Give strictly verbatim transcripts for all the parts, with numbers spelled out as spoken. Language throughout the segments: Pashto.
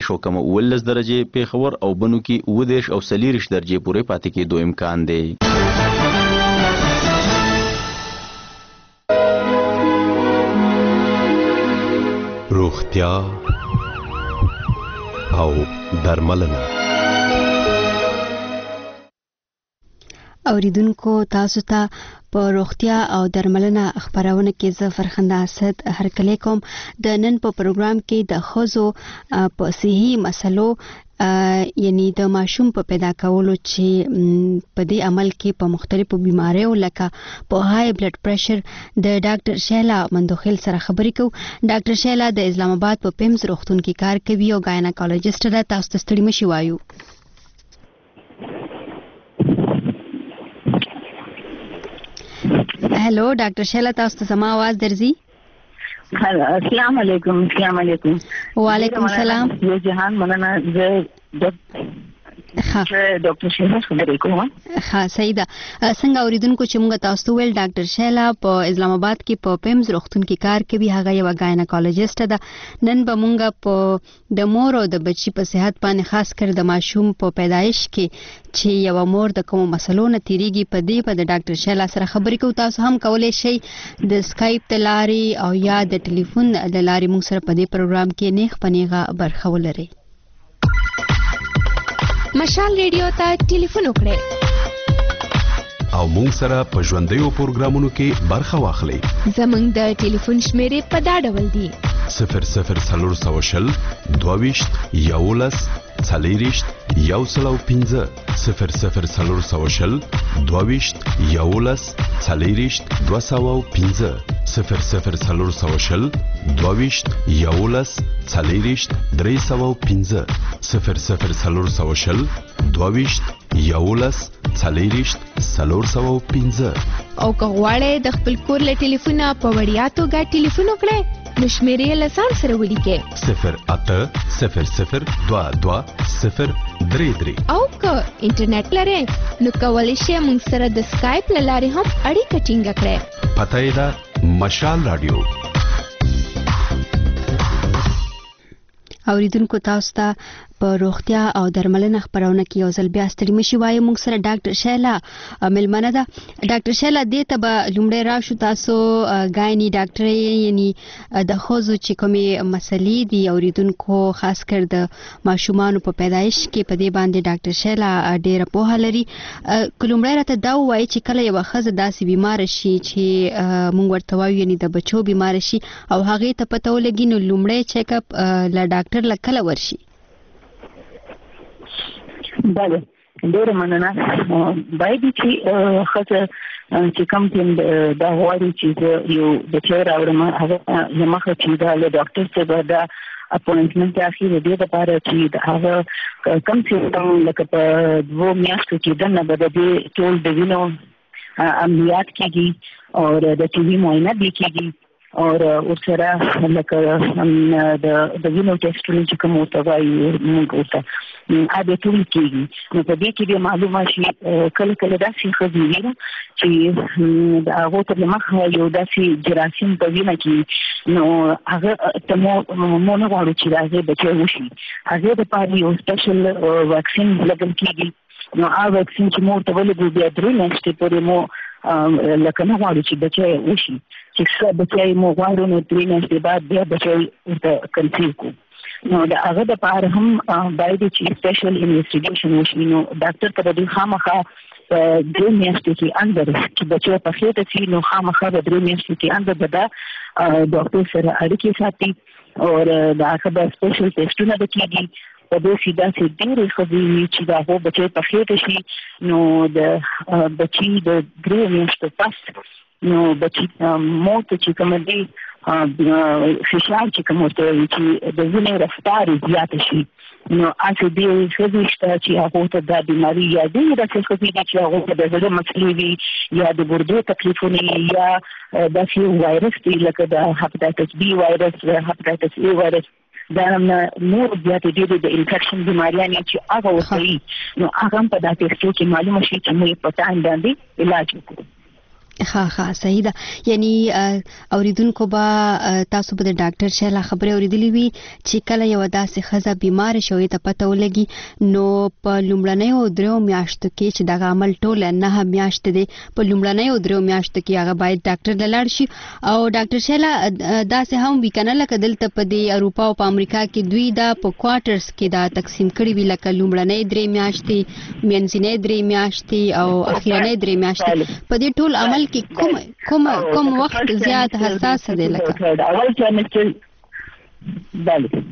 شو کم اولس درجه پیښور او بنو کې اوه دېرش او څلېرویشت درجې پورې پاتې کېدو امکان دی. روغتیا او درملنه. اوریدونکو تاسو ته په روغتیا او درملنه خبرونه کې زه فرخنده اسد هرکلی کوم. د نن په پروګرام کې د ښځو په صحي مسلو یعنی د ماشوم په پیدا کولو چې په دې عمل کې په مختلفو بیماریو لکه په های بلډ پریشر د ډاکټر شیلا مندوخیل سره خبرې کوو. ډاکټر شیلا د اسلام آباد په پیمز روغتون کې کار کوي او ګایناکولوژیسټ ده. تاسو ته ستړي مشي وایو. هلو ډاکټر شیلا، تاسو ته زما आवाज درځي؟ السلام علیکم. السلام علیکم. وعلیکم السلام. یو جهان مننه. زه ډاکټر شیلا خبرې کوم. ها صحیح ده. څنګه اوریدونکو چې موږ تاسو ویل ډاکټر شیلا په اسلام آباد کې په پیمز روغتون کې کار کوي، هغه یو ګایناکولوژیسټ ده. نن به موږ په د مور او د بچی په صحت باندې خاص کر د ماشوم په پیدایش کې چې یو مور د کوم مسلو نه تیریږي په دې په د ډاکټر شیلا سره خبرې کوو. تاسو هم کولای شئ د اسکایپ د لارې او یا د ټلیفون د لارې موږ سره په دې پروګرام کې نیغ پنیغه برخه ولرئ. مشال ریډیو ته ټلیفون وکړئ او موږ سره په ژوندیو پروګرامونو کې برخه واخلئ. زموږ د ټلیفون شمیرې په دا ډول دي: صفر صفر څلور سوه شل دوه ویشت یولس څلېرویشت یو سل او پنځه صفر صفر څلور سوه شل دوه ویشت یولس څلېرویشت دوه سوه او پنځه صفر صفر څلور سوه شل دوه ویشت یولس څلېرویشت درې سوه او پنځه صفر صفر څلور سوه شل دوه ویشت یولس څلېرویشت څلور سوه او پنځه. او که غواړئ د خپل کور له ټلیفونه په وړیا توګه ټلیفون وکړئ نو شمیرې له ځان سره ولیکئ: صفر اته صفر صفر دوه دوه صفر درې درې. او که انټرنیټ لرئ نو کولی شئ موږ سره د سکایپ له لارې هم اړیکه ټینګه کړئ. پته یې ده مشال رادیو. اوریدونکو تاسو ته په روغتیا او درملنه خبرونه کې یو ځل بیا ستړي مشي وایو. موږ سره ډاکټر شیلا ملمنه ده. ډاکټر شیلا دې ته به لومړی راشو. تاسو ګایني ډاکټر یعنی د ښځو چې کومې مسلې دي اوریدونکو خاص کر د ماشومانو په پیدایش کې په دې باندې ډاکټر شیلا ډیره پوهه لري. لومړی راته دا ووایي چې کله یوه ښځه داسې بیماره شي چې موږ ورته وایو یعنی د بچو بیماره شي او هغې ته پته ولګي نو لومړی چیک اپ له ډاکټر له کله ورشي؟ بله ډېره مننه. باید چې ښځه چې کوم ټیم دا غواړي چې زه یو بچی راوړم هغه له مخه چې دا له ډاکټر څخه دا اپوینټمنټ اخلي د دې لپاره چې هغه کوم سیمټم لکه په دوو میاشتو کې دننه به د دې ټول د وینو عملیات کېږي او د ټي وي معاینه به کېږي او ورسره لکه د د وینو ټیسټونه چې کوم ورته وایي موږ ورته هغه ټول کېږي. نو په دې کې به معلومه شي کله کله داسې ښځې وي چې د هغو تر مخه یو داسې جراثیم په وینه کې نو هغه ته مو مو نه غواړو چې د هغې بچی وشي. هغې دپاره یو سپیشل واکسین لګل کېږي. نو هغه واکسین چې مو ورته ولګو بیا درې میاشتې پورې مو لکه نه غواړو چې بچی وشي. چې ښه بچی مو غواړو نو درې میاشتې بعد بیا بچی ورته کنسیو کړو. نو د هغه دپاره هم باید چې سپیشل انویسټیګیشن وشي. نو ډاکټر ته به دوی خامخا په درې میاشتې کې اندر چې بچی په خېټه شي نو خامخا به درې میاشتې کې اندر به دا ډاکټر سره اړیکې ساتي او د هغه به سپیشل ټیسټونه به کېږي. په داسې داسې ډېرې ښځې وي چې د هغو بچی په خېټه شي نو د بچي د درې میاشتو پس نو بچي مور ته چې کومه دی فشار چې کوم ورته وایي چې د وینې رفتار زیاته شي نو هسې ډېرې ښځې شته چې هغو ته دا بیماري یا ډېرې داسې ښځې دي چې هغو ته د زړه مسلې وي یا د ګردو تکلیفونه یا داسې وایرس دی لکه د هپاتایټس بي وایرس هپاتایټس اے وایرس دا نور زیاتې ډېرې د انفیکشن بیماریانې چې هغه ورته نو هغه هم په دا ټیسټو کې معلومه شي چې موږ په ټایم باندې علاج وکړو. ها ها صحیح ده. یعنی اوریدونکو با تاسو په ډاکټر شیلا خبره اوریدلې وي چې کله یو داسې خزه بیمار شوی ته پته ولګي نو په لومړنیو درو میاشتو کې چې دغه عمل ټول نه میاشت دي په لومړنیو درو میاشتو کې هغه باید ډاکټر لاړ شي. او ډاکټر شیلا داسې هم وکنه لکه دلته په دی اروپا او په امریکا کې دوی دا په کوارټرز کې دا تقسیم کړي وی لکه لومړنۍ درې میاشتې منځنۍ درې میاشتې او اخیرنۍ درې میاشتې په دې ټول عمل کې کوم کوم کوم وخت زیات حساس دی لکه اول ترمستر بله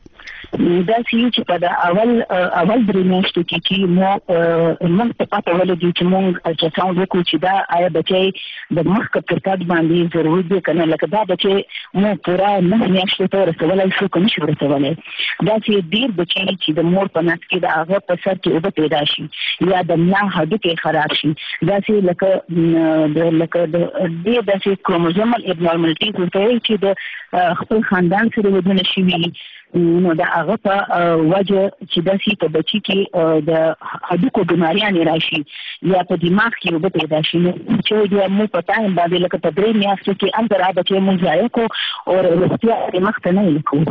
دا چې په د اول اول درې میاشتو کې چې مو موږ ته پته ولګي چې موږ الټراساوند وکړو چې دا آیا بچی د مخ په کټ باندې ضروري دی کنه لکه دا بچی مو پورا نه میاشتو ته رسولای شو کنه شو رسولای دا چې ډیر بچی چې د مور په نس کې د هغه په سر کې اوبه پیدا شي یا د ملا هډوکي خراب شي دا چې لکه د لکه د دې داسې کروموزومل ابنورمالټیز ورته چې د خپل خاندان سره ودونه شي نو دا هغه په وجه چې د سی په بچی کې د هډوکو بیماریاں راشي یا په دماغ کې وبته پیدا شي چې د مو په تایم باندې لکه په درې میاشتو کې اندر را بچي مو ځای کو او روغتیا یې مخ ته نه لیکو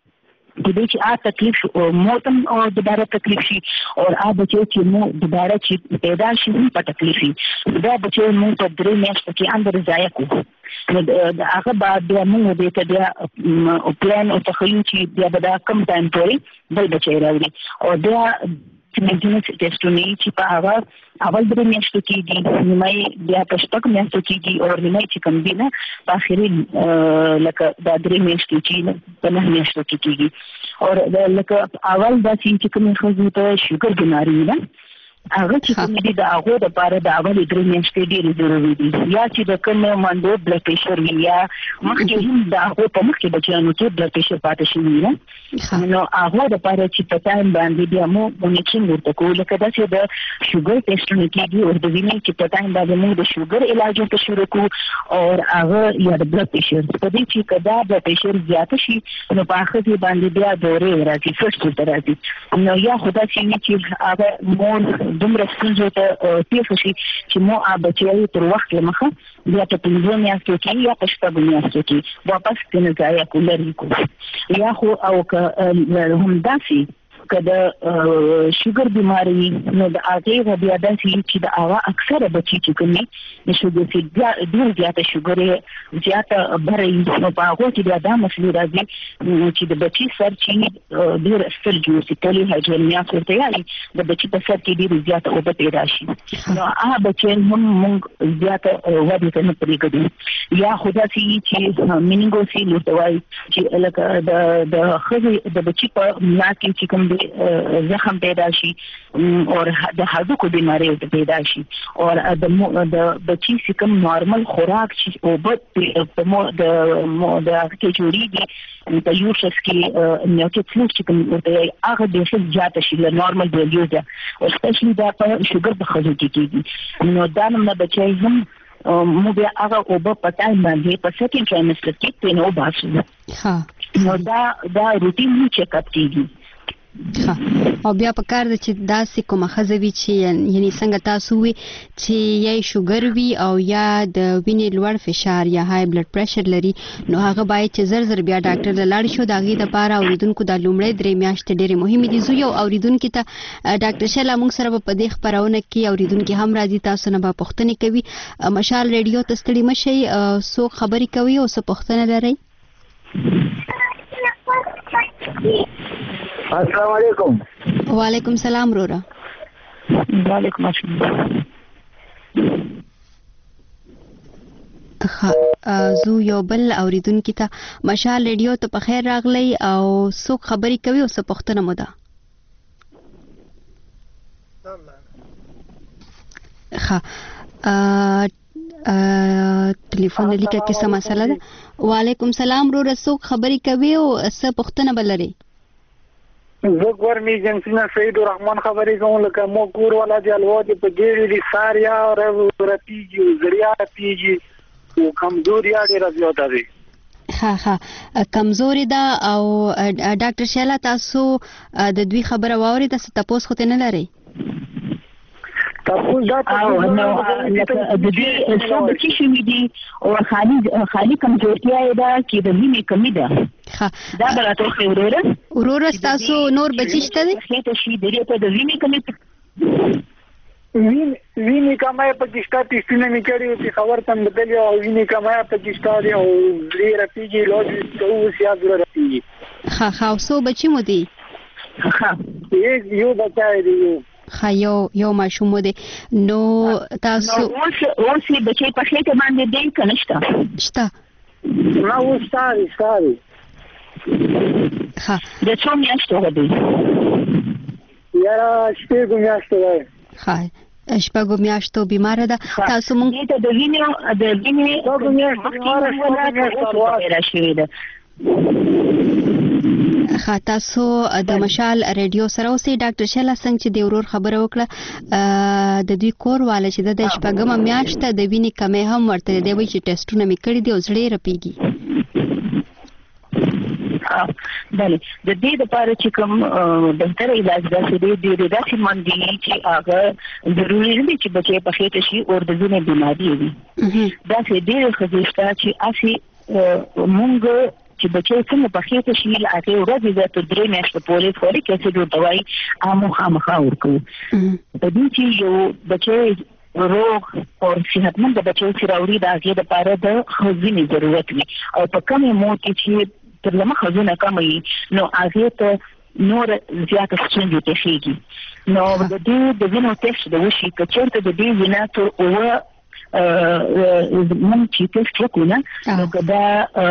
د دې چې آ تکلیف او موتم او دوباره تکلیف شي او آ بچي چې مو دوباره چې پیدا شي په تکلیفي دا بچي مو په درې میاشتو کې اندر ځای کو نو د هغه بعد بیا موږ دې ته بیا او پلان او تخیل چې بیا به دا کم ټایم پورې بل بچی راوړي او بیا مینټیننس ټیسټونه چې په هغه اول درې میاشتو کې دي نیمه بیا په شپږ میاشتو کې دي او نیمه چې کم دي نه په اخري لکه دا درې میاشتو چې په نه میاشتو کې کېږي او لکه اول دا چې کومه خزو ته شوګر بیماری ده هغه چې کوم دي د هغه د پاره د اول درې میاشتې ډېر ضروري دي یا چې د کوم مانډو بلډ پريشر وي یا مخکې هم د هغه په مخ کې بچیانو کې بلډ پريشر پاتې شي نه نو هغه د پاره چې په ټایم باندې بیا مو مونیټرینګ ورته کوو لکه دا چې د شوګر ټیسټونه کېږي او د وینې چې په ټایم باندې موږ د شوګر علاج ورته شروع کوو او هغه یا د بلډ پريشر په دې چې کدا بلډ پريشر زیات شي نو په هغه باندې بیا دورې راځي فرست راځي نو یا خدا چې هغه مور دومره ستونزو ته پیښ شي چې مو بچي تر وخت لمخه بیا په پنځه میاشتو کې یا په شپږ میاشتو کې واپس تنه ځای کولري کو یا خو او که هم داسي کله شوګر بیماری نو د هغه بیا داسي چې د هغه اکثره بچي چې کومي د شوګر سي ډیر زیاته شوګر زیاته برې نو په هغه کې بیا دا مسله راځي چې د بچي سر چې ډیر ستر جوړ سي ټولي هایډرونیا ورته یالي د بچي په سر کې ډیر زیاته اوبه پیدا شي نو هغه بچي هم موږ زیاته وډه کنه پرېږدو یا خدا سي چې مینینګو سي ورته وایي چې لکه د د خزي د بچي په ملا کې چې کوم زخم پیدا شي او د هډوکو بیماری پیدا شي او د بچی سکم نارمل خوراک چې او په مو د د کې جوړیږي په یو شخص کې نو کې څه چې کوم هغه د څه زیات شي د نارمل ویلیو ده او سپیشلی دا په شوګر په خزو کې کېږي نو دا نه بچي هم مو بیا هغه او په ټایم باندې په سکند ټرایمستر کې په نو باسي ها نو دا دا روټین چیک اپ کیږي او بیا په کار د چې داسې کومه خزوي چې یعنی څنګه تاسو وي چې یا شوګر وي او یا د وینې لوړ فشار یا های بلډ پريشر لري نو هغه باید چې زر زر بیا ډاکټر ته لاړ شو دا غي د پاره اوریدونکو د لومړی درې میاشتې ډېرې مهمه دي زو یو اوریدونکو ته ډاکټر شیلا موږ سره په دې خبرونه کې اوریدونکو هم راځي تاسو نه به پوښتنه کوي مشال ریډیو ته ستړي مشي سو خبري کوي او څه پوښتنه لري السلام علیکم وعلیکم سلام رورا وعلیکم السلام زو یو بل اوریدونکو ته مشال ریډیو ته په خیر راغلی او څوک خبري کوي او څه پوښتنه مو ده ها ټلیفون لیکه کې څه مسله ده وعلیکم سلام رورا څوک خبري کوي او څه پوښتنه بلري زه ګورمي جنسینا سید الرحمن خبرې کوم لکه مو کور والا دی الوادي په ډېری دي ساریا رپیږي زړیا رپیږي او کمزوري ډېره زیاته ده ها ها کمزوري ده او ډاکټر شیلا تاسو د دوی خبره واوري تاسو تاسو خو ته نه لري تاسو دا او نو لکه د دې څو بچی شوي دي او خالي خالي کمزورتیا ده چې د وینې کمی ده. ها دا به راته خو وروره وروره تاسو نور بچی شته دي ته شي د دې په د وینې کمی وین وینې کمای په کیستا ټیسټونه میکړي چې خبر تم بدلی او وینې کمای په کیستا دی او ډیر پیږي لوج ته وسیا ضرورت دی. ها ها سو بچی مو دي ها یو بچای دی یو ها یو یو ماشوم دی نو تاسو اوس اوس بچی په خېټه باندې دی کنهشتا شته نو وستاري ستاري ها د څو میاشتو دی یاره شپږ میاشتې دی. ها شپږ میاشتو بیمار ده تاسو مونږ ته د وینې د وینې شپږ میاشتې راشي ده. ها تاسو د مشال ریډیو سره اوسې ډاکټر شیلا څنګه چې د ورور خبره وکړه د دوی کور والا چې د شپږم میاشت د وینې کمې هم ورته دی وی چې ټیسټونه مې کړی دی او زړه رپیږي. بله د دې لپاره چې کوم بهتر علاج داسې دی د داسې مندي چې هغه ضروري نه دی چې بچي په خېټه شي او د ځینې بیماری وي. داسې ډېر خزيشته چې اسی مونږ چې بچي څنګه په خېټه شي هغه ورځې د درې میاشتې پورې فولیک اسید او دوايي عامو خامخا ورکوي. په دې چې یو بچي روغ او صحتمند بچي چې راوړي د هغه لپاره د خوځینې ضرورت وي او په کومه موټي چې تر لمه خزونه کموي نو هغه ته نور زیاته ستونزې تخیږي. نو د دې د وینو ټیسټ د وشي کچرته د دې وینا ته او مونږ چې ټیسټ وکړو نو کدا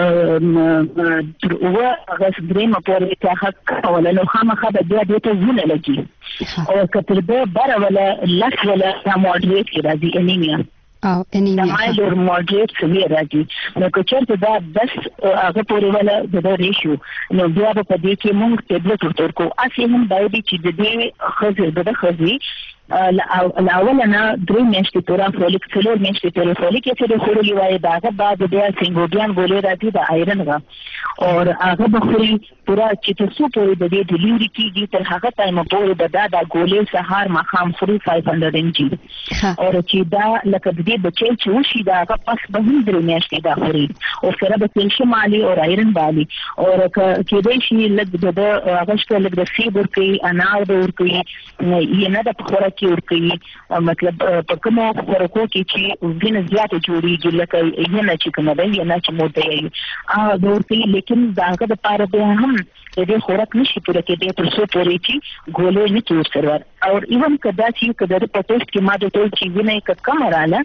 او هغه درېمه پورې ته حق ولا نو خامخا به بیا دې ته زونه لګي او کتر به بار ولا لاس ولا موډریټ کې راځي انیمیا او انیمیا مایل او موډریټ سوي راځي. نو کچرته دا بس هغه پورې ولا د ریشیو نو بیا په دې کې مونږ ټیبلټ ورکو اسی هم باید چې د دې خزر د خزي الاول انا درې میاشتې پورا فولیک څلور میاشتې پورا فولیک اسید خوري وای دا بعد بیا سنګوډیان ګولې راځي د آیرن غا او هغه بخوري پورا چې تاسو پورې د دې ډیلیوري کیږي تر هغه ټایم پورې د دا د ګولې سهار مخام خوري پنځه سوه ام جی او چې دا لکه د دې بچي چې وشي دا هغه پس به هم درې میاشتې دا خوري او سره به کیلشیم مالي او آیرن بالي او کې دې شي لږ د هغه شته لږ د فیبر کې انار ور کوي یې نه د خورا کې ور کوي مطلب په کومه خورکو کې چې وینه زیاته جوړیږي لکه یې نه چې کومه دی نه چې مو دی ا ور کوي لیکن داګه د پاره به هم دې خوراک نشي پوره کېدی تر څو پورې چې ګولې نه تور سرور او ایون کدا چې کدا په ټیسټ کې ما د ټول چې وینه ک کم رااله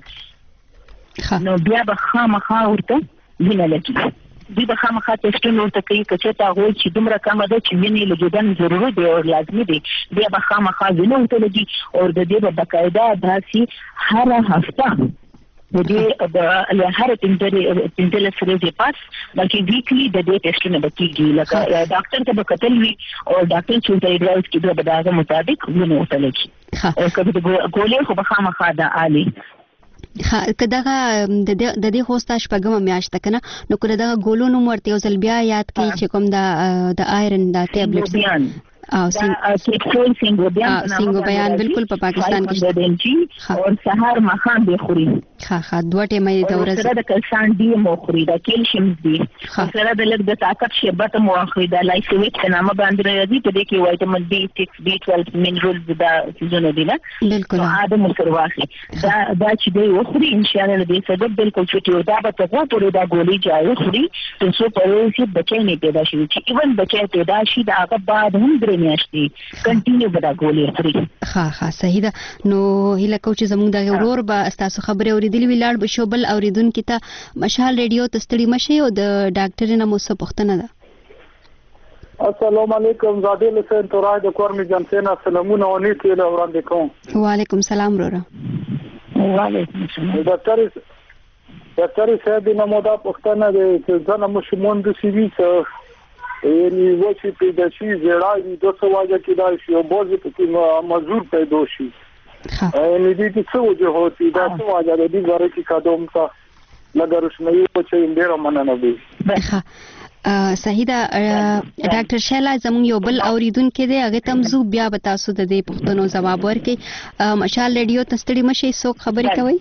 نو بیا به خامخا ورته وینه لګي دوی به خامخا ټیسټونه ورته کوي چې تاسو چې دومره کم ده چې وینې لګیدل ضروري دی او لازمي دی بیا به خامخا وینه ورته لګي او د دې په بقاعده داسي هر هفته د دې د هر پنځه لسرې پاس بلکې ویکلی د دې ټیسټونه بکیږي لکه ډاکټر ته به کتل وي او ډاکټر چې د ایډوایس کې د بداغه مطابق وینه ورته لګي او کله د ګولې خو به خامخا د عالی ها کداغه د دې هوستا شپږم میاشت کنه نو کله دا ګولونو مرته یو ځل بیا یاد کړئ چې کوم دا د آیرن دا ټابلیټ او سینګ سینګ بیان سینګ بیان بالکل په پاکستان کې او سحر مخام به خوري ها ها دوه ټیمې د ورځې سره د کلسان دی مو خوري د کیلشیم دی سره د لږ د طاقت شربت مو خوري د لایسویټ نامه باندې راځي په دې کې وایټامین بي سکس بي باندې مینرالز دا سيزونه دي نه بالکل دا مو سره واخلي دا دا چې دی وخوري ان شاء الله دې سبب بالکل فټي او دا به ته پورې دا ګولې جاي خوري تر څو پرې چې بچي نه پیدا شي چې ایون بچي پیدا شي دا هغه بعد هم درې میاشتې کنټینیو به دا ګولې خوري. ها ها صحیح ده نو هله کو چې زموږ د ورور به تاسو خبره اوریدلې ویلاړ به شو بل اوریدونکو ته مشال ریډیو تستړي مشه او د ډاکټر نه مو څه پوښتنه ده. السلام علیکم زادل حسین تورای د کورمي جنسینا سلامونه او نیت له وړاندې کوم. وعلیکم سلام وروره. وعلیکم السلام. ډاکټر ډاکټر صاحب نو مودا پوښتنه ده چې ځنه مشمون د سی وی څه یعنی وچی پیدا شي زړای د څه واجه کې دا شي او بوزي په مزور پیدا شي یعنی دې څه وجه هوتي دا څه واجه د دې غره کې قدم تا لګر شمې په چې ډیر مننه وي. ښه صحیح ده ډاکټر شیلا زموږ یو بل اوریدونکو دی هغه تم زو بیا به تاسو د دې پوښتنو جواب ورکړي. مشال ریډیو تستړي مشي څوک خبرې کوي؟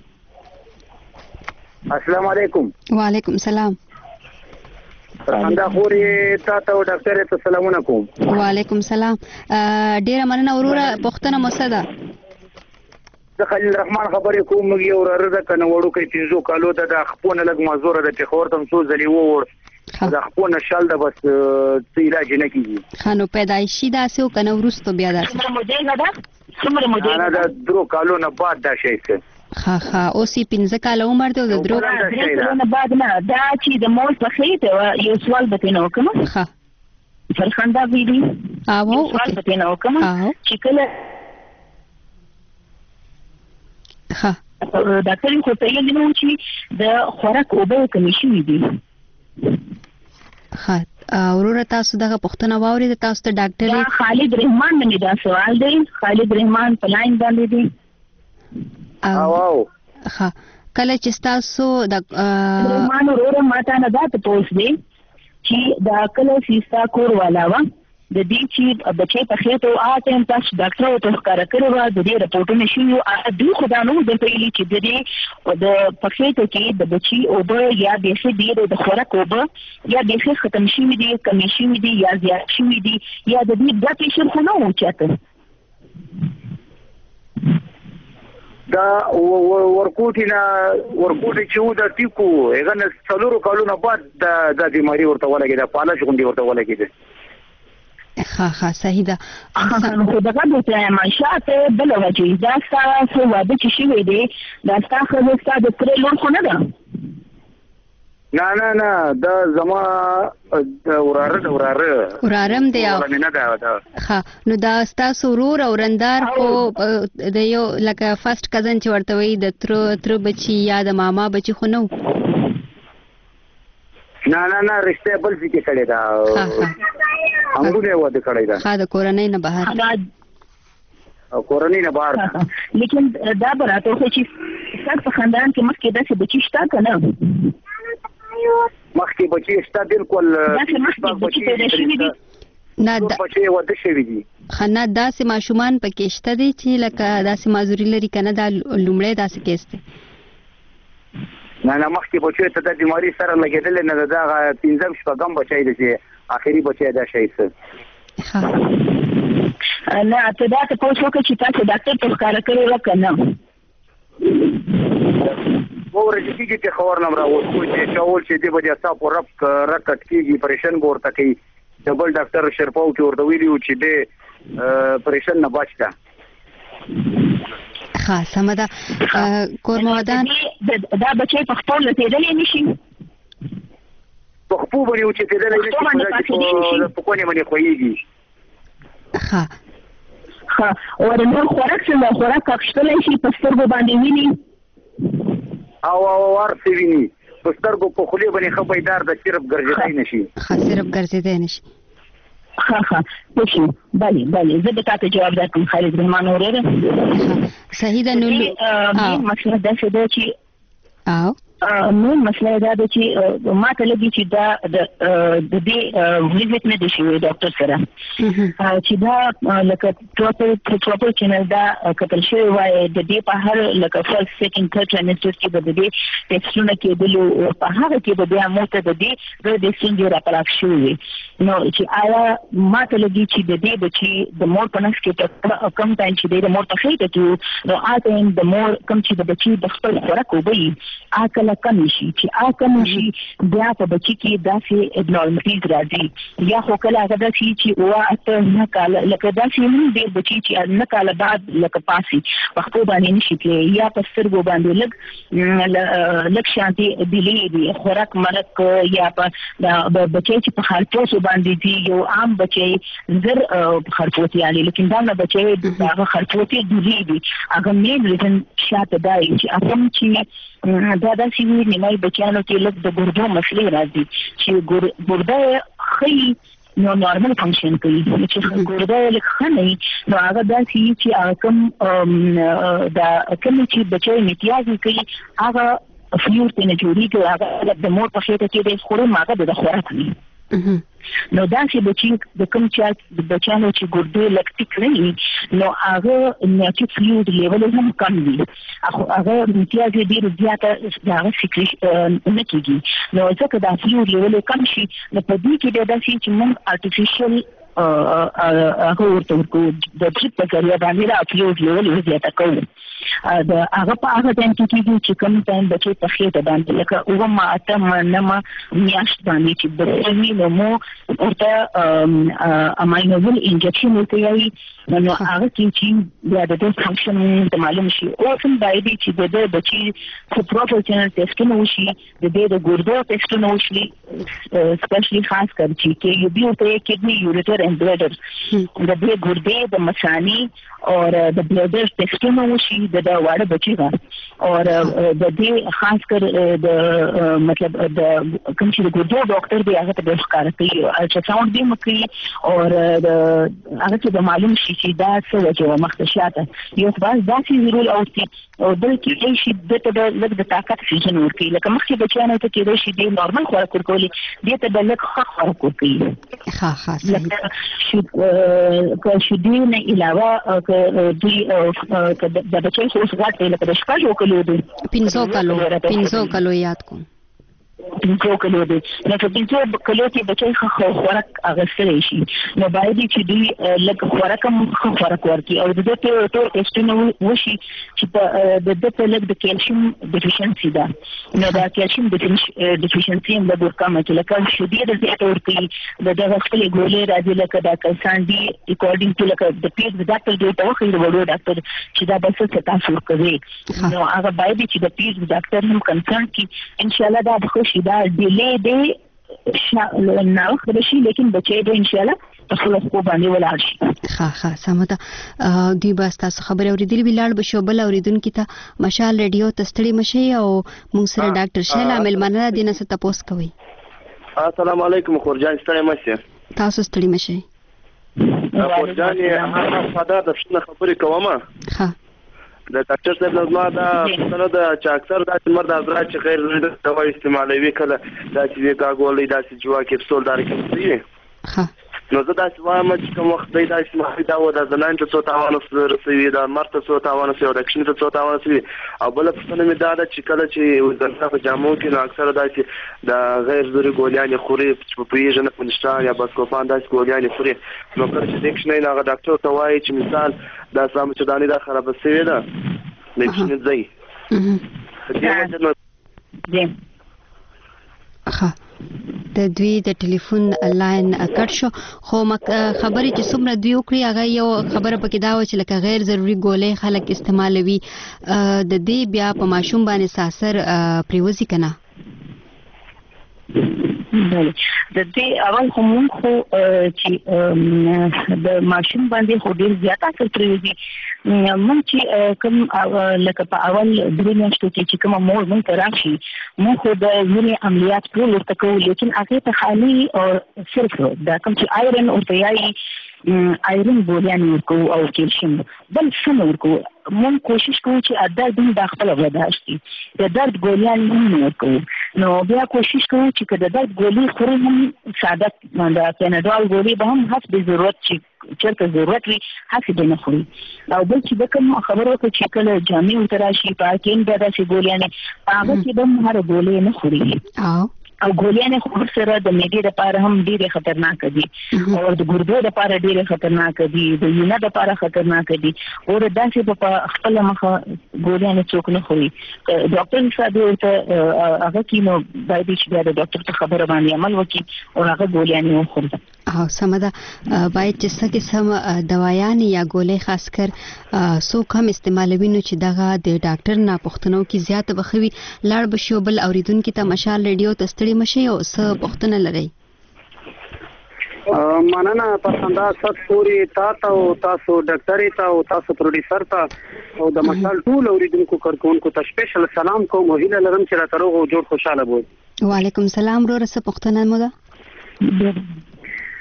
السلام علیکم. وعلیکم السلام. خندا خوري تاسو ډاکټر ته سلامونه کوم. وعلیکم السلام. ډیره مننه وروره پوښتنه مسده. زه خلیل الرحمن خبرې کوم. موږ یو ورته کنه وړو کې پنځو کالو ته د خپونه لګ مزور د ټخور تم څو ځلې وور د خپونه شال د بس علاج نه کیږي. خانو پیدایشي داسې او کنه ورستو بیا داسې څومره مودیل ده څومره مودیل نه دا درو کالو نه بعد دا شي څه ها ها اوسې پنځه کاله عمر دی د درو کالو نه بعد نه دا چې د مول په خېټه یو سوال به نه وکم. ها فرخنده ویلي او سوال به نه وکم چې کله ها ډاکټر خو ته یې نو چې د خوراک اوبه کمی شوې دي. ها اورور تاسو دغه پښتنه واوري د تاسو ته ډاکټر خالد رحمان باندې دا سوال دی. خالد رحمان په لاین باندې دی. او او ها کله چې تاسو د رحمان اورور ماته نه دا ته پوښ دی چې دا کله سیستا کور والا و د دې چې بچي په خېټه او آټم تاسو ډاکټر ته ښکار کړو د دې رپورټونه شوی او دوی خدای نو د پیلي چې د دې د په خېټه کې د بچي او د یا د څه دی د خوراک او یا د څه ختم شي دي کمی شي دي یا زیات شي دي یا د دې د پیشن خو نه وچاته دا ورکوټینا ورکوټی چې و د ټیکو هغه نه څلورو کالونو بعد د بیماری ورته ولګي د پالش غونډي ورته ولګي. ها ها صحیح ده. خو دغه د معاشات بل وجه دا تاسو واده چې شوی دی دا تاسو د ستاسو د پرې لون خو نه ده. نه نه نه دا زما وراره وراره ورارم دی او نه ده دا ها نو دا تاسو ورور او رندار خو د یو لکه فرست کزن چې ورته وي د تر تر بچي یا د ماما بچي خو نو نه نه نه رشته بل څه کې کړی دا انګونه واده کړی دا ها د کورنۍ نه بهر او کورنۍ نه بهر لیکن دا براته خو چې څنګه په خاندان کې مخکې داسې بچی شته کنه مخکې بچی شته بالکل مخکې بچی پیدا شوی دي نه دا بچی واده شوی دي خنه داسې ماشومان پکې شته دي چې لکه داسې معذوري لري کنه دا لومړی داسې کیس دی. نه نه مخکې بچی ته د بیماری سره لګیدل نه دا پنځم شپږم بچی دی چې اخري بچی دا شي څه نه ته دا ته پوښتنه وکړه چې تاسو ډاکټر ته ښکار کړی وکنه ورته کیږي چې خبر نه راوځي چې چاول چې دی بده تاسو رب رکټ کیږي پریشن ورته کوي ډبل ډاکټر شرپاو کې ورته ویلو چې دی پریشن نه بچتا. ها سمدا کورمودان دا بچي په خپل تیدلې نشي په خپل باندې چې تیدلې نشي په کومه باندې خوېږي. ها ها ورنه خوراک څنګه خوراک اخستلې شي په سترګو باندې ویني او او ورته ویني په سترګو په خولي باندې خپېدار د صرف ګرځېدای نشي. ها صرف ګرځېدای نشي. ها ها پوښي بله بله زه به تاسو جواب درکوم خالد رحمان اورره. صحیح ده نو مسله دا څه ده چې او نو مسله دا ده چې ما ته لګي چې دا د دې ویزټ نه دي شوی ډاکټر سره چې دا لکه پروپر پروپر چینل دا کتل شوی وای د دې په هر لکه فرست سیکنډ تھرد ټرایمستر کې د دې ټیسټونه کې د په هغه کې د بیا موته د دې د دې څنګه راپلاک شوی نو چې آیا ما ته لګي چې د دې بچي د مور په نس کې کم ټایم چې د مور په خېټه کې نو اته د مور کم چې د بچي د خپل خوراک وبي اکل کم شي چې اکم شي بیا په بچی کې داسې ابنورمالټیز راځي یا خو کله هغه داسې چې وا اته نه کال لکه داسې نه دی بچی چې نه کال بعد لکه پاسي په خپل باندې نشي کې یا په سترګو باندې لګ لګ شانتي دی دی خوراک ملک یا په بچی چې په خالپوسو باندې دی یو عام بچی زر خالپوسي علي لیکن دا نه بچی هغه خالپوسي دی دی هغه مین ریزن شاته دی چې اپم چې دا داسې وي نیمای بچیانو کې لږ د ګردو مسلې راځي چې ګرده خی نو نارمل فنکشن کوي چې ګرده لږ ښه نه وي نو هغه داسې چې کوم دا کوم چې بچی امتیاز کوي هغه فلویډ ته نه جوړیږي هغه د مور په خېټه کې د خوري ماګه د خوراک نه نو دا چې بچی د کوم چې د بچانو چې ګردې لکټیک نه نو هغه نیټ فلویډ لیول هم کم دي هغه امتیاز ډیر زیاته هغه فکر نه کیږي نو ځکه دا فلویډ لیول کم شي نو په دې کې د داسې چې موږ ارتفیشل هغه ورته ورکو د ټریپ په ذریعہ باندې را فلویډ لیول زیاته کوو دا هغه په هغه ټایم کې کېږي چې کوم ټایم بچي په خېټه باندې لکه اوه ماته منما میاشت باندې چې د نو مو ورته اماینوزل انجکشن ورکوي نو هغه چې بیا د دې فنکشن ته معلوم شي او څنګه باید چې د بچي په پروفیشنل ټیسټونه وشي د دې د ګردو ټیسټونه وشي سپیشلی خاص کر چې یو بیو ته کډنی یوریټر اند بلډر د دې ګردې د مثاني او د بلډر ټیسټونه وشي د واړه بچی غا او د دې خاص کر د مطلب د کوم چې ګردو ډاکټر دی هغه ته ښکار کوي الټراساوند دی مکي او د هغه چې معلوم شي چې دا څه وجه مختصاته یو باز داسې ضروري او او د کې شي د لږ د طاقت فیژن ورکي لکه مخکې بچیانو ته کې شي د نورمال خوراک ورکولي دې ته د لږ ښه خوراک ورکي ها ها صحیح که شو دې نه علاوه که دوی د بچي خو څنګه لکه د شپږو کلو دي پنځو کلو پنځو کلو یاد کوم پنځو کلو دي نو په پنځو کلو کې بچي خو خوراک اغستلی شي نو باید چې دوی لږ خوراک هم خوراک ورکړي او د دې ته ټول ټیسټونه وشي چې د دې په لږ د کیلشیم ډیفیشنسي ده نو دا کیلشیم ډیفیشنسي هم د ورکام چې لکه شدید د زیات ورکړي د دغه خپل ګولې راځي لکه دا کسان دي اکورډینګ ټو لکه د پیډ ډاکټر دی ته وخت د وړو ډاکټر چې دا بس څه تاسو کوي نو هغه باید چې د پیډ ډاکټر هم کنسرن کی ان شاء الله دا به دا ډیلې دی نه خبرشي لیکن بچي به ان شاء الله خپل خو باندې ولاړ شي ها ها سمته دوی بس تاسو خبره اوریدل ویلاړ بشو بل اوریدونکو ته مشال ریډیو تستړي مشي او موږ سره ډاکټر شیلا ملمنه دینه ست تاسو کوي السلام علیکم خورجان ستړي مشه تاسو ستړي مشه خورجان هغه فدا د شنه خبرې کومه ها د ډاکټر صاحب لازمه دا څنګه د چې اکثر د مرد حضرات چې غیر ضروري دوا استعمالوي کله دا چې دا ګولې دا چې جوا کپسول دار کې ها نو زه دا وایم چې کوم وخت دا استعمال دا و د زنان ته څو تاوان رسوي دا مرد ته څو تاوان رسوي او د کښنې ته څو تاوان رسوي او بل څه نه مې دا چې کله چې د په جامو کې نو اکثر دا چې د غیر ضروري ګولیانې خوري په پیژن په نشټان یا باسکوپان دا ګولیانې خوري نو کله چې د کښنې نه ډاکټر ته وایي چې مثال دا سم چې دانی دا خراب شوی ده نه کښنې ځي ها د دوی د ټلیفون لاین کټ شو خو خبرې چې څومره دوی وکړي هغه یو خبره پکې دا و چې لکه غیر ضروري ګولې خلک استعمالوي د دې بیا په ماشوم باندې ساسر پریوزي کنه د دې اول کوم خو چې د ماشوم باندې خو ډیر زیات اثر پریوزي مونږ چې کوم لکه په اول درې میاشتو کې چې کوم مور مونږ راشي مونږ خو د ځینې عملیات ټول ورته کوو لیکن هغه ته خالي او صرف دا کوم چې آیرن او تیاري آیرن ګولیان ورکو او کیلشیم بل څه ورکو مونږ کوشش کوو چې درد هم د خپل برداشت دي د درد ګولیان هم ورکو نو بیا کوشش کوو چې د درد ګولۍ خوري هم ساده د پیناډول ګولۍ به هم حسب ضرورت چې چېرته ضرورت وي هسې به نه خوري او بل چې د کوم خبره وکړو چې کله جامې ورته راشي په هغه کې به داسې ګولیانې په هغه کې به هم هره ګولۍ نه خوري او ګولیانې خو سره د معدې لپاره هم ډېرې خطرناک دي او د ګردو لپاره ډېرې خطرناک دي د وینې لپاره خطرناک دي او داسې په خپل مخه ګولیانې څوک نه خوري ډاکټر صاحب ورته هغه کې نو باید چې د ډاکټر ته خبره باندې عمل وکړي او هغه ګولیانې وخوري او سمده باید چې څه قسم دوايان یا ګولې خاص کر څوک هم استعمالوي نو چې دغه د ډاکټر نه پوښتنو کې زیات بخوي لاړ بشو بل اوریدونکو ته مشال ریډیو تستړي مشه او څه پوښتنه لري مننه پسنده ست پوری تاسو تاسو ډاکټر ته تاسو پروډوسر ته او د مشال ټول اوریدونکو کارکونکو ته سپیشل سلام کوم او هیله لرم چې راته روغ او جوړ خوشاله وي وعلیکم السلام ورو څه پوښتنه مو ده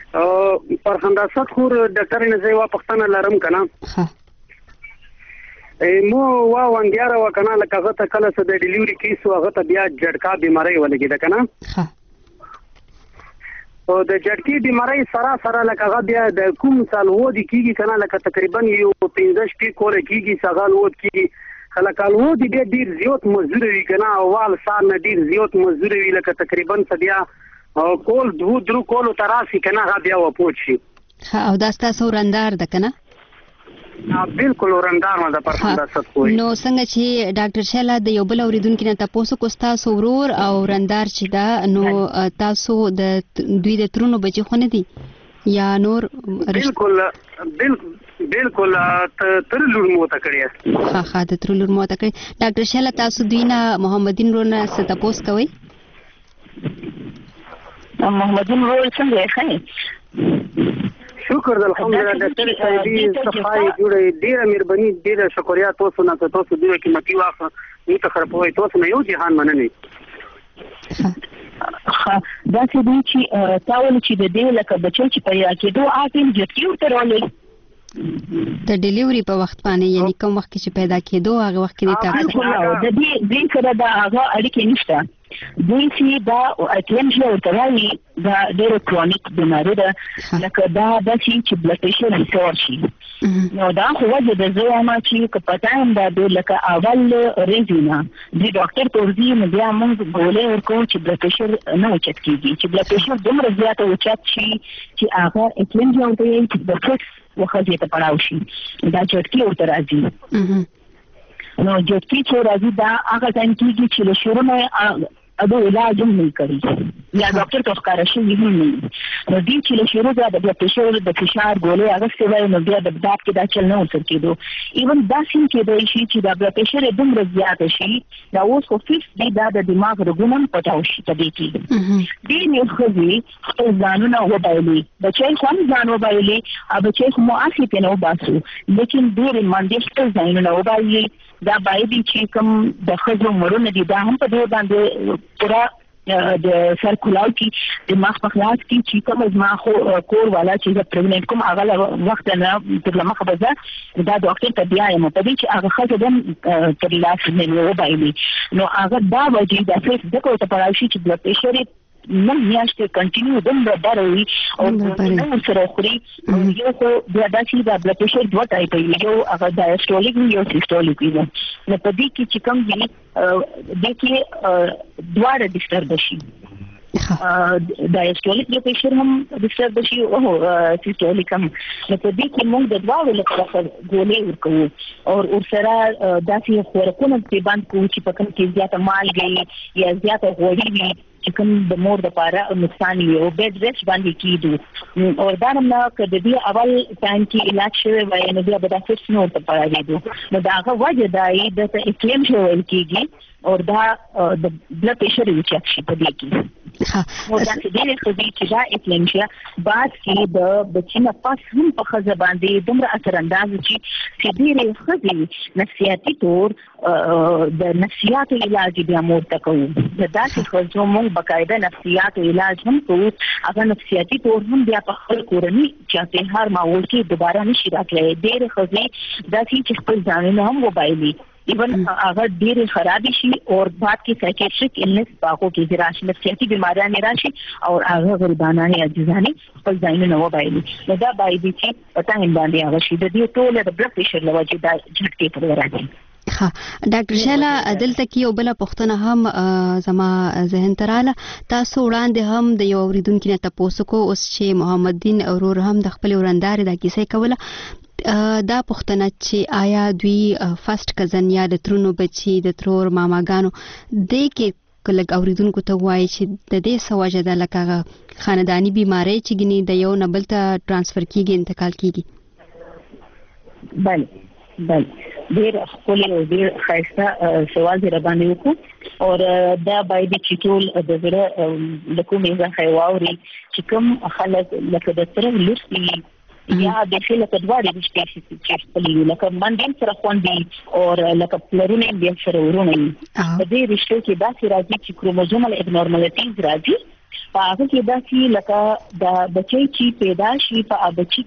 پرخنده ست خور ډاکټر نه زیوا پښتنه لرم کنه ها مو وا وانګیاره وکنه لکه هغه ته کله څه د ډیلیوري کیس هغه ته بیا جړکا بیماری ولګیده کنه ها او د جړکی بیماری سره سره لکه هغه بیا د کوم سال وو دي کیږي کنه لکه تقریبا یو پنځه شپې کول کیږي سغال وو کیږي کله کال وو دي ډیر زیات مزدور وی کنه اول سال نه ډیر زیات مزدور وی لکه تقریبا بیا کول دو درو کول تراسي کنه هغه بیا و پوښي ها او دا تاسو رندار ده کنه بالکل ورندار ما د پرخنده ست کوی نو څنګه چې ډاکټر شیلا د یو بل اوریدونکو نه تاسو کو تاسو ورور او رندار چې دا نو تاسو د دوی د ترونو بچی خو نه دي یا نور بالکل بالکل تر لور مو تا کړی ها ها د تر لور مو تا کړی ډاکټر شیلا تاسو دوی نه محمدین رونه ست تاسو کوي محمدین رول څنګه ښه شکر الحمدلله د تل صاحبي صفای جوړې ډیره مهرباني ډیره شکریا تاسو نه تاسو دوی قیمتي واخ نو ته خرابوي تاسو نه یو جهان مننه دا چې دوی چې تاول چې د دې لکه بچی چې پیدا کېدو اټیم جټیو ترولې د ډیلیوري په وخت باندې یعنی کوم وخت چې پیدا کېدو هغه وخت کې تاسو د دې دې سره دا هغه اړیکې نشته دوی چې دا اټیم چې ورتوي دا ډېر کرونیک بیماری ده لکه دا د چې بلډ پريشر ریسور شي نو دا خو وجه د زوما چې کپتایم دا د لکه اول ریزینا د ډاکټر پورځي نو بیا موږ بولې ورکو چې بلډ پريشر نه اوچت کیږي چې بلډ پريشر دومره زیات اوچت شي چې هغه اټیم چې ورته چې د فکس وخت ته پړاو شي دا چټکی ورته راځي نو چټکی چې راځي دا هغه ټایم کېږي چې له شروع نه اده علاج هم نه کوي یا ډاکټر ته ښکارا شي نه نو دې چې له شروع دا د پريشر د فشار ګولې هغه څه وایي نو بیا د بدات کې دا چل نه ورته کېدو ایون دا سیم کې دی شي چې دا بلډ پريشر دومره زیات شي دا اوس خو فکس دی دا د دماغ رګونم پټاو شي ته دې کې دې نه خوږي خپل ځانونه وبایلي بچي خو هم ځان وبایلي او بچي خو مو اخی ته نو باسو لیکن ډېر باندې خپل ځانونه وبایلي دا باید چې کوم د خزو مرونه دي دا هم په دې باندې پورا د سرکولاو کې د مخ په خلاص کې چې کوم از ما خو کور والا چې د پرېګننټ کوم هغه وخت نه تر لمخه بزه دا ډاکټر ته بیا یم په دې چې هغه خزه د تر لاس نه وبایلي نو هغه دا وایي دا څه د کوته پرایشي چې بلډ پريشر نن میاشتې کنټینیو دومره ډاروي او نو سره خوري یو خو بیا دا چې دا بلډ پريشر دوه ټایپ وي یو هغه ډایسټولیک وي یو سیسټولیک وي نو په دې کې چې کوم دي د کې دواړه ډیسټرب شي ډایسټولیک بلډ پريشر هم ډیسټرب شي او سیسټولیک هم نو په دې کې موږ د دواړو لپاره ګولې ورکوو او ورسره داسې خوراکونه په باندې کوو چې په کوم کې زیاته مالګه یا زیاته غوړي وي چې کوم د مور د لپاره نقصان وي او بیډ ریسټ باندې کیدو او دا نه کده دی اول ټایم کې علاج شوی وای نو بیا به د فکس نو ته پراځي نو دا هغه وجه دی د اکلیم شوی کیږي او دا د بلډ پريشر یې چک شي په دې کې ها او دا چې دې څه دي چې دا اکلیم شي بعد کې د بچینه پاس هم په خزه باندې دومره اثر انداز شي چې دې خزي نفسیاتي تور د نفسیاتو علاج بیا مور ته کوو د داسې خزو موږ باقاعده نفسیاتو علاج هم کوو هغه نفسیاتي تور هم بیا په خپل کورنۍ چې هر ماحول کې دوباره نشي راتللی ډېر خزي داسې چې خپل ځانونه هم وبایلي ایون اگر ډیر خراب شي او بعد کې سایکیټریک النس باغو کې راشي نفسیاتي بیماریاں راشي او هغه غریبانه یا عجزانه خپل ځای نه وبایلي دا باید چې پتا هم باندې هغه شي د دې ټول د بلډ پريشر لوجه دا جټکې پر راځي ها ډاکټر شیلا دلته کې یو بل پوښتنه هم زما ذهن تراله تاسو وړاندې هم د یو اوریدونکو نه تاسو کو اوس چې محمد دین اورور هم د خپل ورندار د کیسې کوله دا پوښتنه چې آیا دوی فرست کزن یا د ترونو بچي د ترور ماماګانو د کې کله اوریدونکو ته وایي چې د دې سواجه د لکه خاندانی بیماری چې ګني د یو نبل ته ترانسفر کیږي انتقال کیږي بله بله ډیر خپل او ډیر خاصه سوال دی را باندې وکړو او دا باید چې ټول د زړه د کومې ځای واوري چې کوم خلک لکه د تر لوسي یا د خلک په دواړو رشتې چې خپل لکه باندې سره خوندي او لکه پلرونه یې سره ورونه په دې رشتو کې داسې راځي چې کروموزومل ابنورمالټیز راځي په هغه کې دا چې لکه د بچي چې پیدا شي په بچي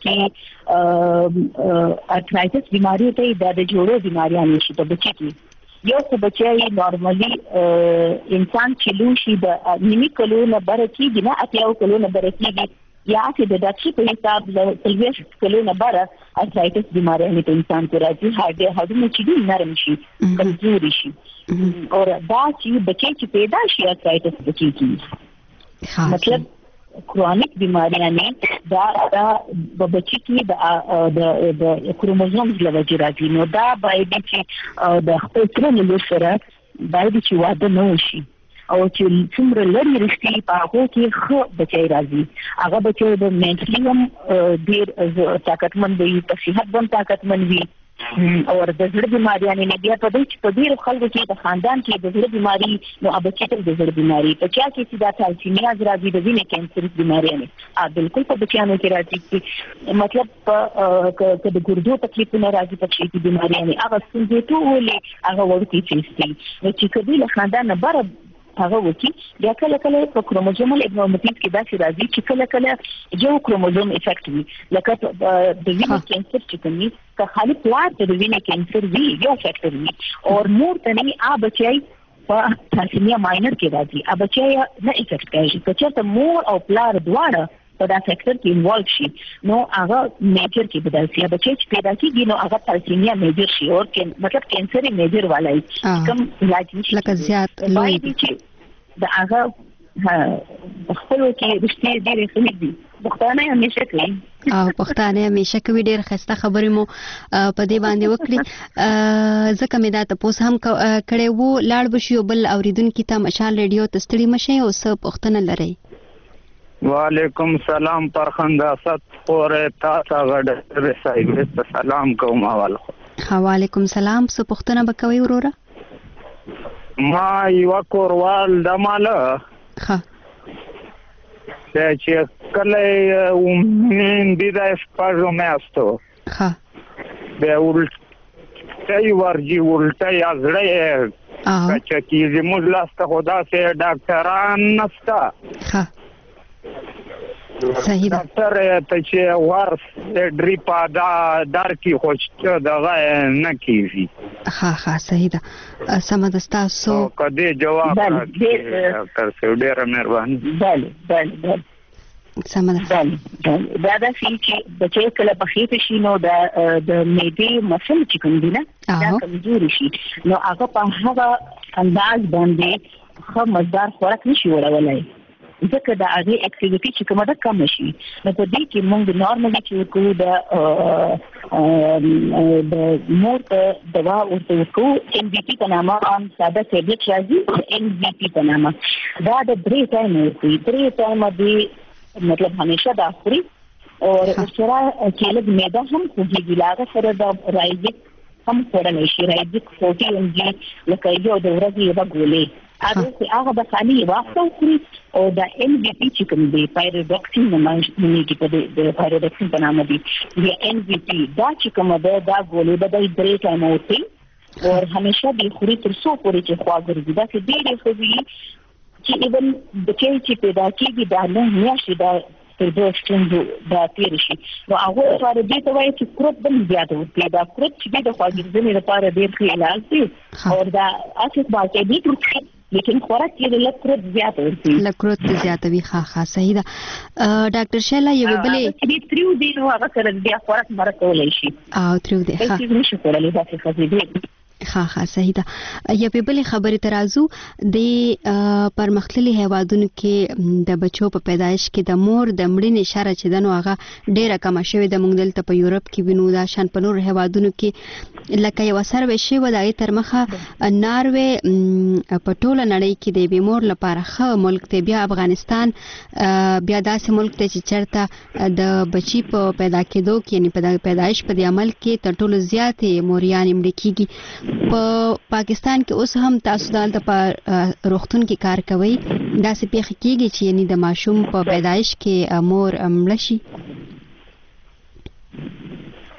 کې ارترایټس بیماری ته د جوړو بیماریاں شي په بچي کې یو څه بچي نورمالي انسان چې لوشي د نیمه کلو نه برکې نه اتیاو کلو نه برکې یا چې د ډاکټر په حساب له سلويش کلو نه بره ارترایټس بیماری نه انسان کې راځي هډه هډونه چې نرم شي کمزوري شي او دا چې بچي چې پیدا شي ارترایټس بچي کې مطلب کرونیک بیماریاں نه دا دا بچی کې د د کروموزوم له وجې راځي نو دا باید چې د خپل ترنه سره باید چې واده نه وشي او چې څومره لري رښتې په هغه کې خو بچي راځي هغه بچي د منټلی هم ډیر طاقتمن وي په صحت باندې طاقتمن وي او د زړه بیماریاں نه بیا په دې چې په ډیر خلکو کې د خاندان کې د زړه بیماری نو هغه چې د زړه بیماری په چا کې چې دا تالسیمیا راځي د وینې کینسر بیماری نه ا بالکل په بچیانو کې راځي چې مطلب که د ګردو تکلیفونه راځي په چې بیماری نه هغه څنګه ټولې هغه ورته چیستي نو چې کله له خاندان نه بره هغه وکی بیا کله کله په کروموزومل ابنورمالیټیز کې دا چې راځي چې کله کله یو کروموزوم افیکټ وي لکه د وینې کینسر چې کوي که خالي پلار د وینې کینسر وي یو فیکټر وي او مور ته نه آ بچي په تالسیمیا ماینر کې راځي آ بچي نه افیکټ کوي چې مور او پلار دواړه په دا فیکټر کې انوالو شي نو هغه میجر کې بدل شي بچي چې پیدا کیږي نو هغه تالسیمیا میجر شي او مطلب کینسر میجر والا کم علاج نشي لکه زیات لوی د هغه خپل کې رښتیا ډېرې ښې دي پښتانه همیشه کوي او پښتانه همیشه کوي ډېر خسته خبرې مو په دې باندې وکړي ځکه مې دا تاسو هم کړي وو لاړ بشي بل اوریدونکو ته مشال ریډیو تستړي مشي او څه پښتنه لري وعلیکم سلام پرخنده ست خوره تاسو غډ رسایي ته سلام کوم حواله وعلیکم سلام څه پښتنه بکوي وروره ما یو کوروال د ماله ها چې کله ومن دي د سپاجو ماستو ها به ولټي ورجی ولټي ازړې چې کیږي موږ لاسته خدا سه ډاکټران نستا ها صحیح ده ډاکټر ته چې ورس ډریپا دا دار کی خوشته دغه نه کیږي ها ها صحیح ده سم د تاسو کدی جواب تر څو ډیر مهرباني بله بله سم ده دا دا چې بچي کله په خېټه شي نو د د میډي مسل چې کوم دي نه دا کمزوري شي نو هغه په هغه انداز باندې خو مزدار خوراک نشي وړولای ځکه دا هغه اکټیویټي چې کومه ده کم شي نو په دې کې موږ نورمالي چې کوو د د مور ته دوا ورته کوو ان بي پي په نامه عام ساده ټابلیټ راځي ان بي پي په نامه دا د درې ټایم ورته درې ټایم دی مطلب همیشه دا خوري او سره چې لږ معده هم خوږي لاغه سره د رایزیک هم خورل شي رایزیک فورټي ام جی لکه یو د ورځې یو غولې هغه هغه د خالي واخته خوري او د ان بي پي چې کوم دی پایروډوکسین نمایشتنی کې په د پایروډوکسین په نامه دی د ان بي پي دا چې کوم ده دا غولې به د درې ټایم ورته او همیشه د خوري تر څو پورې چې خواږه دا چې ډېرې خوږي چې ایون د کې چې پیدا کېږي دا نه میاشتې دا تر دوه ستونزو دا تیر شي نو هغه لپاره دې ته وایي چې کروت بل زیات ورته دا کروت چې د خواږه لپاره ډېر ښه علاج دی او دا اساس باندې دې ټول لیکن خوراک کې لکروت زیات ورته لکروت زیات وی ښه ښه صحیح ده ډاکټر شیلا یو بلې دې تریو دی نو هغه سره بیا خوراک مرکولای شي او تریو دی ښه هیڅ نشي کولای دا څه خزي ها ها صحیح ده یا په بلې خبرې ترازو د پرمختللي هیوادونو کې د بچو په پیدایش کې د مور د مړینې اشاره چې دنو هغه ډیره کم شوې د موږ دلته په یورپ کې وینو دا شان په نور هیوادونو کې لکه یو سروې شی ودای تر مخه ناروې په ټوله نړۍ کې د بیمور لپاره ښه ملک دی بیا افغانستان بیا داسې ملک دی چې چرته د بچی په پیدا کېدو کې یعنی په پیدایش په عمل کې تر ټولو زیاتې موریان مړ کیږي په پاکستان کې اوس هم تاسو دلته په روغتون کې کار کوي دا څه پیښ کیږي چې یعنی د ماشوم په پیدایش کې مور مړ شي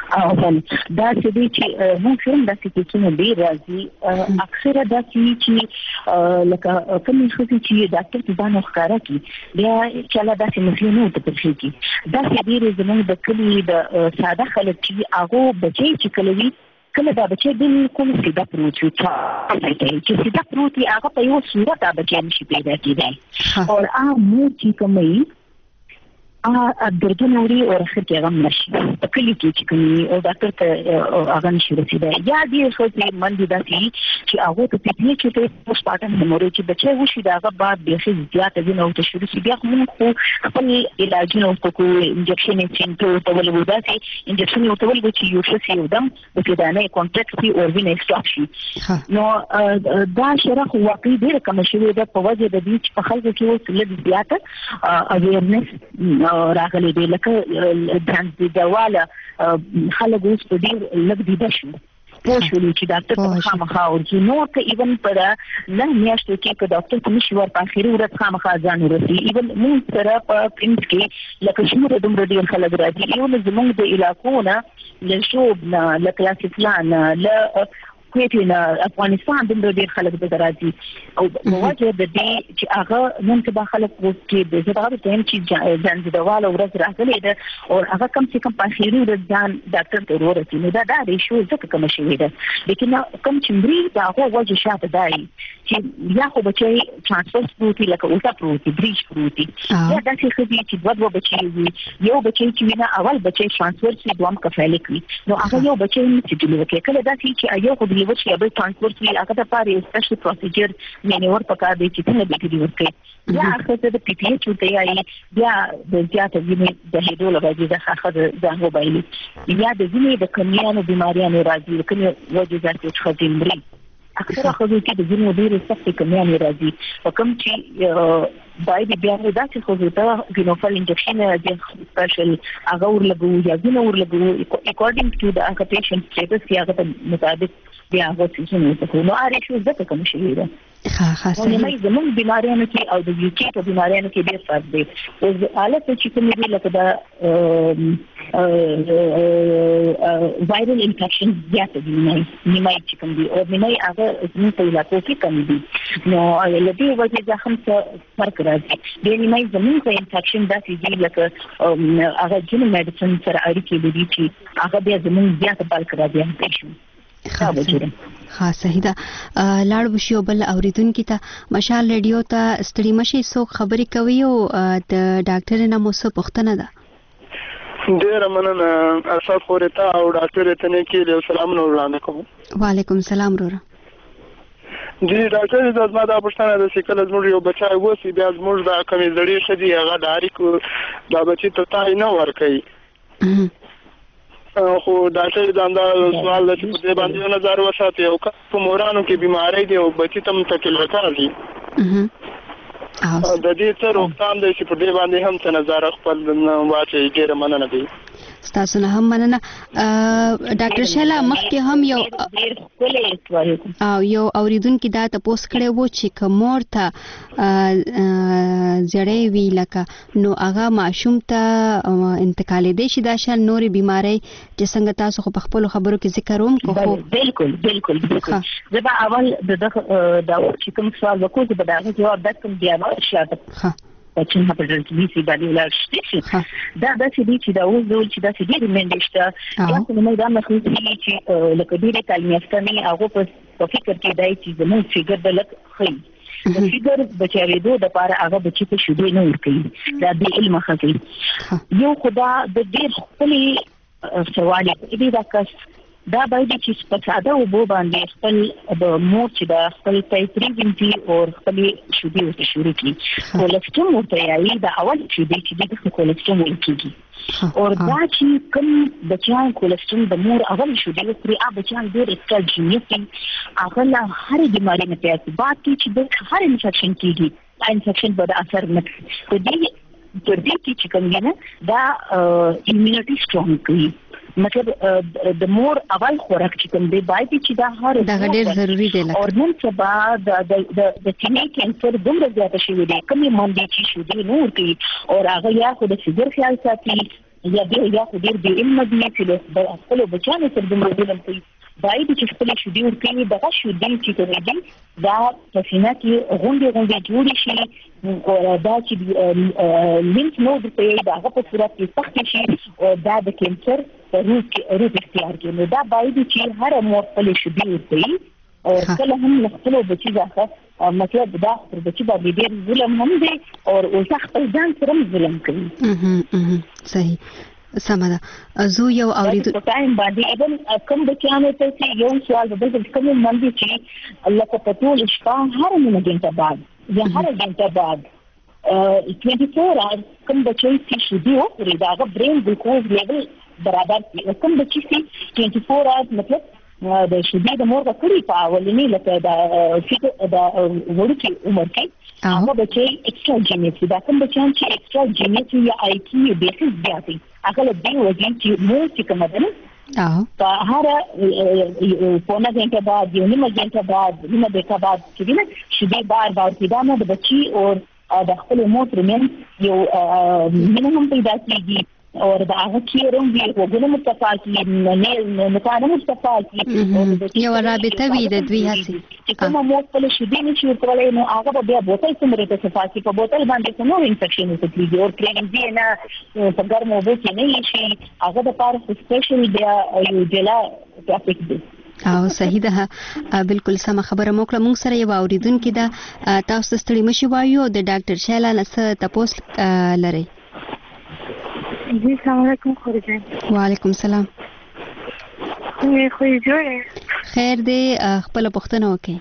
او دا څه دي چې موږ هم د کیسونو ډیر راځي اکثره دا چې لکه کومې خصوصي چې ډاکټر ته باندې ښکارا کی بیا چې لا داسې مسلې نه ته پېښې کی دا چې ډیر زموږ د کلی د ساده خلک چې هغه بچي چې کلوي کله دا بچي بالکل سیده پروت وي چې سیده پروت وي هغه په یو صورت دا بچي نشي پیدا کېدای او هغه مو چې کومي ا دردونه وري او اخر کې غم نشي په کلی کې چې کومي او ډاکټر ته هغه نشي رسیدای یا دې خو چې من دي داسي چې هغه ته پیټي چې ته پوسټ پارټم هیموريج چې بچي وشي دا هغه بعد به شي زیات دي نو ته شروع شي بیا موږ خپل علاجونه کو انجکشن یې څنګه ته ولې وداسي انجکشن یې ته ولې چې یو څه یو دم د کېدانه کانټراکټي او وینې سټاپ شي نو دا شرح واقعي ډېر کوم شي د په وجه د دې چې په خلکو کې اوس لږ زیاته اویرنس راغلي دی لکه د دواله خلک اوس په دې لږ دي بشو پوه شولو چې ډاکټر ته خامخا ورځي نو که ایون پر نه میاشتو کې که ډاکټر ته نشي ور په اخري ورځ خامخا ځان ورسي ایون موږ سره په پرنټ کې لکه شموره دومره ډېر خلک راځي یو زموږ د علاقو نه له شوب نه له کلاسي فلان له کویټینا افغانستان د ډېر خلک د راځي او مواجه د دې چې هغه نن سبا خلک کې د زړه ټیم چې ځان د دواله ورځ راغلي ده او هغه کم څه کم په اخیری ورځ ځان ډاکټر ته ورسي نو دا دا ریشو ځکه کوم شي ده لیکن کوم چې مری دا هغه وجه شاته دی چې یا خو بچي ترانسفر پروتي لکه الټا پروتي بریج پروتي یا دا چې خدي چې دوه دوه بچي وي یو بچي چې وینا اول بچي ترانسفر سي دوام کفایلک وي نو هغه یو بچي چې دلته کله دا چې یو خو لیور شي به ترانسپورت وی هغه ته پاره سپیشل پروسیجر مینور پکا دی چې څنګه به دی ورکړي یا هغه ته د پی ټی ایچ ته یې بیا د زیاته وینې د هیډول راځي د هغه د موبایل یا د وینې د کمیانو بيماریانو راځي کومه وجه ځکه چې خدمري اکثره خلکو کې د وینې ډېر سختي کمیانو راځي او کوم چې باید بیا نو دا چې خو ته ګینوفل انجکشن د سپیشل هغه ورلګو یا ګینو ورلګو اکورډینګ ټو د هغه پیشنټ سټیټس یا هغه مطابق بیا هغه څه نه تکو نو اړ شو ځکه کوم شي ده ها ها نو نه زموږ بیماریانو کې او د یو کې په بیماریانو کې ډېر فرق دی او حالت چې کوم دی لکه دا وایرل انفیکشن زیات دي نه نیمای چې کوم دی او نیمای هغه زموږ په علاقو کې کم دي نو لدی وجه ځکه هم څه فرق راځي د نیمای زموږ په انفیکشن داسې دي لکه هغه جن میډیسن سره اړیکې لري چې هغه بیا زموږ زیات بالک راځي انفیکشن ها صحیح ده لاړ بشو بل اوریدونکو ته مشال ریډیو ته ستړي مشي څوک خبري کوي او د ډاکټر نه مو څه پوښتنه ده ډیر مننه اساس خورته او ډاکټر ته نه کې له سلام نور وړاندې کوم وعلیکم السلام وروره جی ډاکټر د زما د پښتنه د سیکل زموږ یو بچای وسی بیا زموږ د کمی زړی خدي هغه داری کو دا بچی ته تای نه ور کوي خو ډاکټر دا سوال د دې باندې نظر وساتي او په مورانو کې بيمارۍ دي او بچی تم تکل وکړي او د دې تر روغتام د شي په دې باندې هم څه نظر خپل واچي ډیره مننه دي تاسو نه هم مننه ډاکټر شیلا مخکې هم یو او یو اوریدونکو دا تاسو کړه وو چې کومور ته زړې وی لکه نو هغه معشوم ته انتقال دي شي دا شان نوري بيمارۍ چې څنګه تاسو خو په خپل خبرو کې ذکر وم کوو بالکل بالکل بالکل زه به اول د دا چې کوم سوال وکړم به دا جواب درکم بیا نو شاته چې په دې کې سي باندې ولا شي دا د دې چې دا اوس ډول چې دا چې دې منډشته یا څه نه دا مخکې چې لکه دې تعلیمي هغه په فکر کې دی چې زموږ فکر د لک خي د فکر بچاوېدو د لپاره هغه بچی ته شوډې نه ورکړي دا د علم خاطر یو خدا د دې خپل سوال دې دا کس دا باید چې په ساده او بو باندې خپل د مور چې د خپل پیتري وینتي او خپل شوډي او شروع کی کولسټرول ورته یایي دا اول چې د دې کولسټرول ورکیږي او دا چې کوم بچیان کولسټرول د مور اول شوډي ورته ا بچیان ډېر استراجینیټ هغه لا هر بیماری نه پیاس بعد چې د هر انفیکشن کیږي انفیکشن په اثر نه کوي د دې چې کوم نه دا ایمونټي سترونګ کوي مطلب د مور اول خوراک چې کوم دی باید چې دا هر دا ډېر ضروری دی او نن سبا د د د کینې کینسر دومره زیات شوی دی کومې باندې چې شو دی نور کوي او هغه یا خو د سیګر خیال ساتي یا ډېر یا ډېر بې علمه دي چې د خپلو بچیانو سره دومره ظلم کوي. باید چې خپلې شیدې ورکوي دغه شیدې چې کوي دي دا په سینه کې غونډې غونډې جوړې شي او دا چې لینف نود په دغه په صورت کې سخت شي او دا د کینسر په روپ کې روپ اختیار کوي. نو دا باید چې هر مور خپلې شیدې ورکوي او کله هم خپل بچی ځکه مطلب دا پر بچی باندې ډېر ظلم هم دی او او خپل ځان سره ظلم کوي. اها صحیح سمه ده. زه یو اوریدو په ټایم باندې ایبل کوم بچیانو ته چې یو سوال د بل کوم باندې چې الله په پټول شپه هر منځ غنټه بعد یا هر غنټه بعد چوبیس اورز کوم بچی چې شدي او پرې دا برین ګلوکوز لیول برابر دي. کوم بچی چې چوبیس اورز مطلب د شدي د مور کړي په اولنی لکه دا چې دا ورکی عمر کې هغه بچي ایکسترا جینیټ دا کوم بچان چې ایکسترا جینیټ یا آی کیو بیسس زیاتې هغه له دې وجې چې مو چې کوم ده اه په هر پونه غنټه بعد یو نیمه غنټه بعد نیمه دقیقه بعد چې نه شدي بار بار پیدا نه د بچي او د خپل مور ترمن یو مینیمم پیدا کیږي او دا هغه کیرم وی وګونو متفاعل نه نه کارو متفاعل یو رابطه وی د دوی هڅه چې کومه مو خپل شیدې نشي ورکولای نو هغه بیا بوتل څومره ته صفاقي په بوتل باندې څنګه انفیکشن وکړي او کریم دی نه په ګرمو اوبو کې نه شي هغه د پاره سپیشل بیا یو جلا ټاپک دی. او صحیح ده بالکل سم خبره موکله. مونږ سره یو اوریدونکو ده تاسو ستړي مشي وایو د ډاکټر شیلا نه تاسو لري. جی السلام علیکم خورجان. وعلیکم السلام. مې خو جوړه خیر دې خپل پوښتنه وکړي.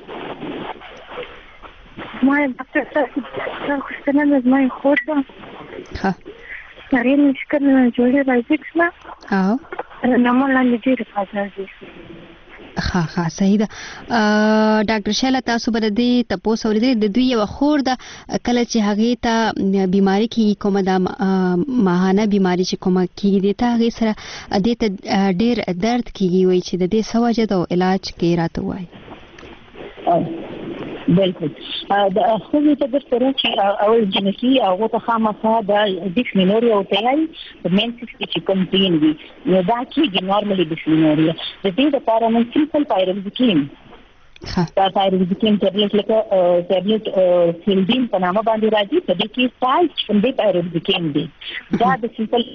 ما ډاکټر صاحب خوشتنه زما خور ده. ها هغه مشکل نه جوړه راځي څه؟ ها نو موږ لاندې ډېر فاصله ها ها صحیح ده. ډاکټر شیلا تاسو بر دې تاسو ورېدل د دوی یو خور ده کله چې هغه ته بیماری کې کومه ده ماهانه بیماری چې کومه کې دي ته هغه سره د ته ډېر درد کیږي وای چې د دې سوجه د علاج کې راته وای. بالکل دا خو ته د سره چې اول جنسي او ته خامخا د ډیسمینوریا او تیاري د مینسس چې کوم پین وي نو دا کېږي نورمالي ډیسمینوریا د دې لپاره موږ سمپل پایروکسین دا پایروکسین ټابلیټ لکه ټابلیټ فیلډین په نامه باندې راځي په دې کې سایز څنګه پایروکسین دی دا د سمپل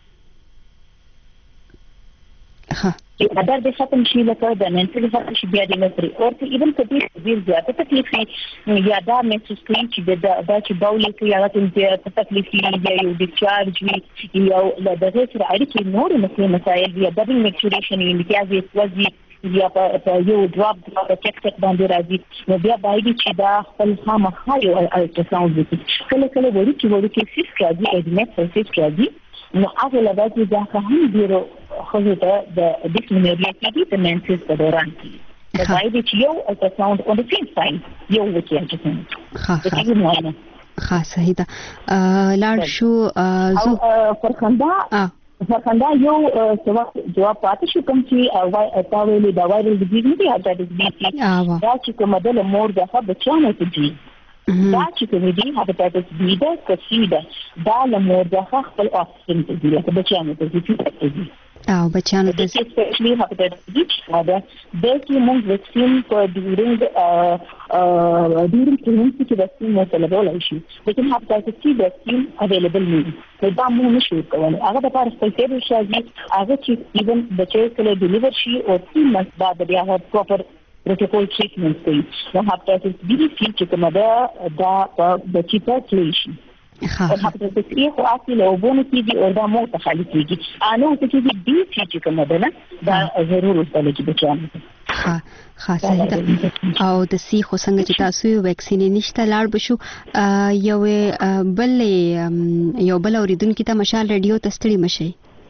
ها اگر د ختم شي لکه د منټل ختم شي بیا د نظر او ته ایون کدي ډیر زیاته تکلیف یا دا محسوس کوي چې د دا چې باولې کې هغه ته تکلیف یا یو ډیسچارج وي یا د دغه سره اړیکې نور مسلې مسایل یا ډبل میکچوریشن امتیاز وځي یا په یو ډراپ د چک چک باندې راځي نو بیا باید چې دا خپل خامخا یو الټراساوند وکړي. کله کله وایي چې وایي چې سیس راځي اډمټ سیس راځي نو هغه لږه دا هم ډیرو خو ته د ډیسمینوریا کې د مینسس په دوران کې دا باید چې یو الټراساوند او د سیم ساين یو وکړي چې ها ها ها صحیح ده. لاړ شو زو فرخنده فرخنده یو جواب پاتې شو کوم چې تا ویلي دا وایرل ډیزیز نه دی هپاتایټس بی دا چې کومه د مور د بچانو ته دي دا چې کوم دي هپاتایټس بی دا کسي ده دا له مور د خپل افسن ته دي چې بچانو ته دي او بچانو د سپیشلی هپاتایټس بی دا د کې موږ وکسین په ډیورینګ ډیورینګ پرېګنسي کې وکسین مو تلبول شي لیکن هپاتایټس سی وکسین اویلیبل نه دی دا مو نشو کولای هغه د پاره سپیشل شي هغه چې ایون بچي کله ډیلیور شي او تین مانث بعد بیا هغه پراپر پروتوکول ټریټمنټ کوي نو هپاتایټس بی چې کومه ده دا د بچی په کلی شي ها هپاتایټس بی خو اصلي له وبونه کېږي او دا مو ته خالي کېږي انو ته چې بي چې کومه ده نه دا ضرور وسله چې بچانو ها ها صحیح ده. او د سی خو څنګه چې تاسو یو ویکسین نشته لاړ بشو یو بل یو بل اوریدونکو ته مشال رادیو ته ستړي مشي.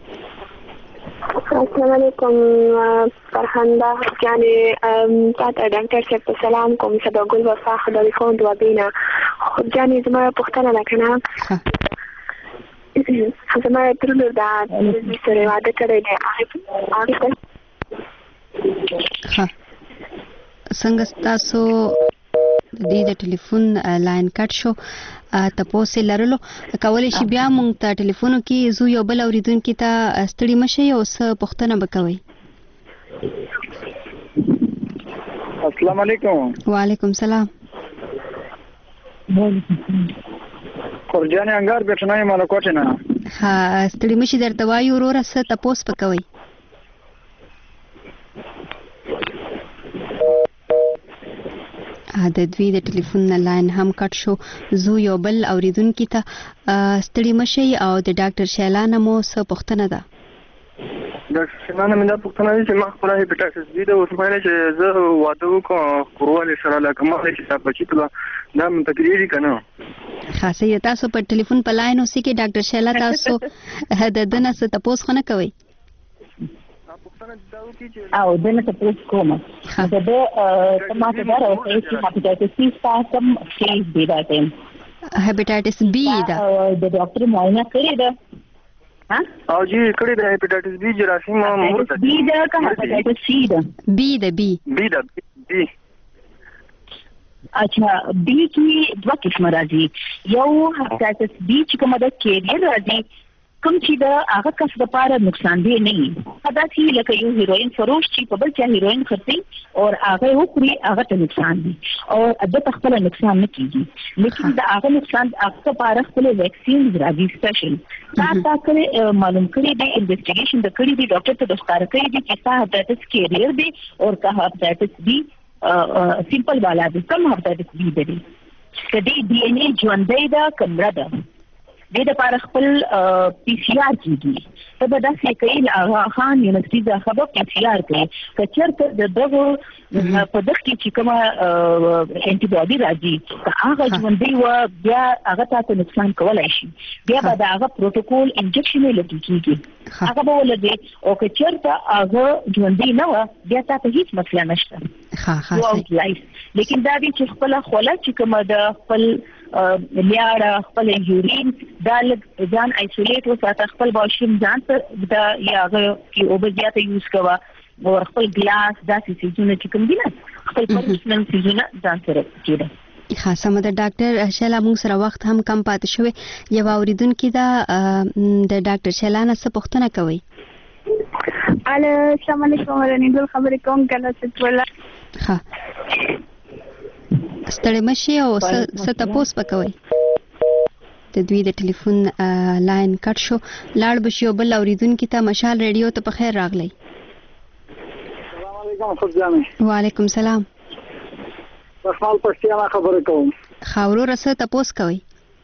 السلام علیکم فرحانده یعنی تاسو ډاکټر صاحب ته سلام کوم چې د ګل وفا خدای خو دوا بینا خو یعنی زما پوښتنه ده کنه زما ترلو دا د سره واده کړی دی هغه ها څنګه تاسو د دې د ټلیفون لاین کټ شو تاسو لرلو کولای شي بیا مونږ ته ټلیفونو کې زو یو بل اوریدونکو ته ستړي مشي او څه پوښتنه وکوي. السلام علیکم. وعلیکم السلام. قرجان انګار بټنای مالکوټ نه. ها ستړي مشي درته وایو وروره څه تاسو وکوي. د دوی د ټلیفون لاین هم کټ شو. زو یو بل اوریدونکو ته ستړي مشي او د ډاکټر شیلانه مو څه پوښتنه ده. ډاکټر شیلانه مې دا پوښتنه ده چې ما خپل هیپاټایټس بی د اوسمانه چې زه واده وکړم کوروالې سره لکه ما چې تاسو بچی ته دا من تقریری کنه خاصه تاسو په ټلیفون په لاین اوسې کې ډاکټر شیلا تاسو د دنه څه تاسو خنه کوي او دنه تاسو کوم دا د تماته دا راوځي چې هپاتایټس سی سپاسم کیس دی دا ټیم هپاتایټس بی دا د ډاکټر معاینه کړی دا ها او جی کړی دا هپاتایټس بی جراثیم مورته بی دا که هپاتایټس سی دا بی دا بی بی دا بی اچھا بی کې دوه قسم راځي یو هپاتایټس بی چې کومه د کیریئر راځي کوم چې دا هغه کس د پاره نقصان دی نه دا چې لکه یو هیروین فروش چې په بل چا هیروین خرڅي او هغه وکړي هغه ته نقصان دی او د خپل نقصان نه کیږي لیکن دا هغه نقصان هغه پاره خپل ویکسین راځي سپیشل دا تاسو معلوم کړی دی انویسټیګیشن د کړی دی ډاکټر ته د ښکار کړی دی چې تا هپاتایټس کیریئر دی او کا هپاتایټس بی سمپل والا دی کم هپاتایټس بی دی کدی ډي ان اے ژوندۍ دا کمره ده د دې لپاره خپل پی سی آر کیږي ته به دا څه کوي هغه خان یونیورسيټي دا خبر پی سی آر کوي کچرته د دغه په دغه کې چې کومه انټي باډي راځي هغه ژوندۍ و بیا هغه تاسو نقصان کولای شي بیا به دا هغه پروتوکول انجکشن لګي کیږي هغه به ولګي او کچرته هغه ژوندۍ نه و بیا تاسو هیڅ مسله نشته ها ها لیکن دا دې چې خپل خوله چې کومه د خپل لیاړه خپل یورین دا ځان ایسولیټ وساته خپل واشروم ځان ته دا یاغه کې او به زیاته یوز کوا او خپل ګلاس داسې سيزونه چې کوم دي نه خپل پرسنل سيزونه ځان سره کېده. خاصه مده ډاکټر شیلا موږ سره وخت هم کم پاتې شوی یو اوریدونکو دا د ډاکټر شیلانه څه پوښتنه کوي. السلام علیکم ورنګل خبرې کوم کله چې ولا ها ستړي مشي او څه تاسو وکوي. د دوی د ټلیفون لاین کټ شو. لاړ بشي بل اوریدونکو ته مشال ریډیو ته په خیر راغلی. السلام علیکم خدامه. وعلیکم السلام. رحمان پښتیا خبرې کوم. خاورو رسه تاسو کوي.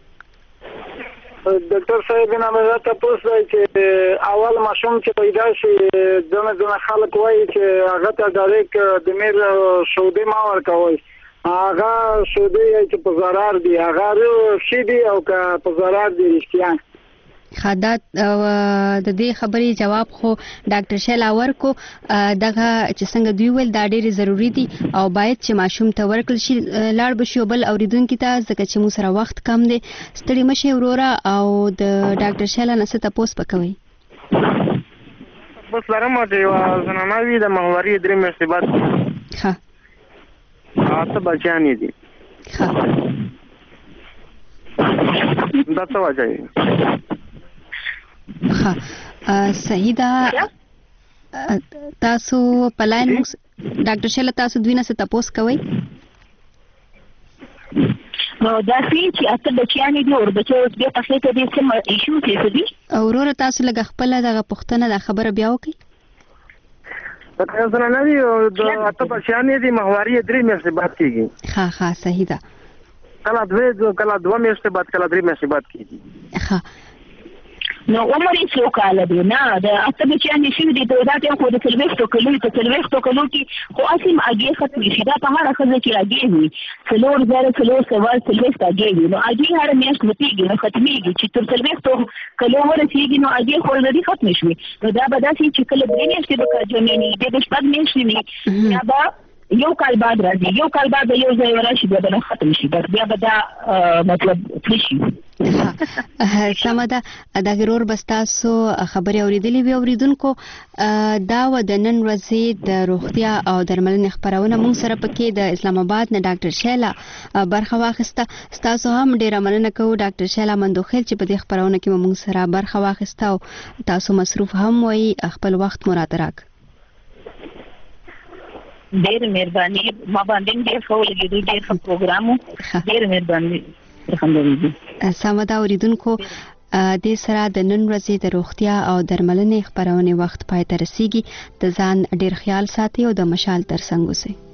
ډاکټر صاحب نه مې تاسو چې اول ماشوم چې پیدا شي دغه دغه خلک وایي چې هغه ته ډایرک د میر سعودي ما ورکوي هغه سعودي چې په zarar دی هغه شي دی او که په zarar دی رښتیا خدات د دې خبرې جواب خو ډاکټر شیلا ورکو دغه چې څنګه دوی ول دا ډېر ضروری دي او باید چې ماشوم ته ورکل شي. لاړ بشو بل اوریدونکو ته ځکه چې مو سره وخت کم دی ستړي مشي وروره او د ډاکټر شیلا نه څه تاسو وکوي. بس لرم چې زنانه وي د ماهواري درې میاشتې بعد ها تاسو بچیانی دي ها دا څه وایي ها صحیح ده. تاسو په لاین ډاکټر شیلا تاسو دوی نه څه تاسو کوي. نو دا چې اته بچیانی دي او بچو اوس بیا تاسو ته دې سم ایشو کې دي او وروره تاسو لږ خپل دغه پوښتنه د خبره بیا وکړئ. دا څنګه نه دی د اته بچیانی دي ماهواري درې میاشتې بعد کیږي. ها ها صحیح ده. کله دوه کله دوه میاشتې بعد کله درې میاشتې بعد کیږي. ها نو عمر یې څو کاله دی نه د اته بچیانی شي دي ته دا ته خو د سلويختو کلو ته سلويختو کلو کې خو اصل اگې ختمي شي دا په هر خزه کې اگې وي څلور زره څلور سوال سلويخت اگې وي نو اگې هر میاشت وتیږي نو ختميږي چې تر سلويختو کلو ورسیږي نو اگې خو لري ختم شي نو دا به داسې چې کله درې میاشتې به کاجنې نه دي د شپږ میاشتې نه یا به یو کال بعد راځي یو کال بعد یو ځای راشي بیا به ختم شي بیا به دا مطلب فریشي سمه ده دا غرور بستاسو خبري اوریدلې وی اوریدونکو دا و د نن ورځې د روغتیا او درملنې خبرونه موږ سره پکې د اسلام آباد نه ډاکټر شیلا برخه واخسته تاسو هم ډیره مننه کوو ډاکټر شیلا مندوخیل چې په دې خبرونه کې موږ سره برخه واخسته او تاسو مصروف هم وای خپل وخت مراد راک ډېر مهرباني ما باندې ډېر ښه ولګېدو ډېر ښه پروګرام و ډېر مهرباني الحمدلله سمه ده اوریدونکو دې سره د نن ورځې د روغتیا او درملنې خبرونه وخت پای ته رسیږي د ځان ډېر خیال ساتي او د مشال تر څنګ اوسئ